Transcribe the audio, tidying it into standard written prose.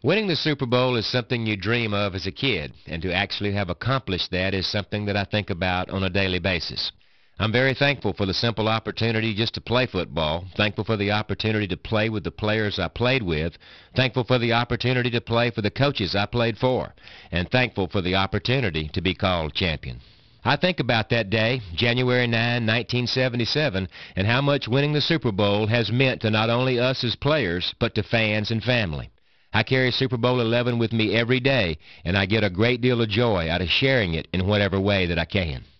Winning the Super Bowl is something you dream of as a kid, and to actually have accomplished that is something that I think about on a daily basis. I'm very thankful for the simple opportunity just to play football, thankful for the opportunity to play with the players I played with, thankful for the opportunity to play for the coaches I played for, and thankful for the opportunity to be called champion. I think about that day, January 9, 1977, and how much winning the Super Bowl has meant to not only us as players, but to fans and family. I carry Super Bowl 11 with me every day, and I get a great deal of joy out of sharing it in whatever way that I can.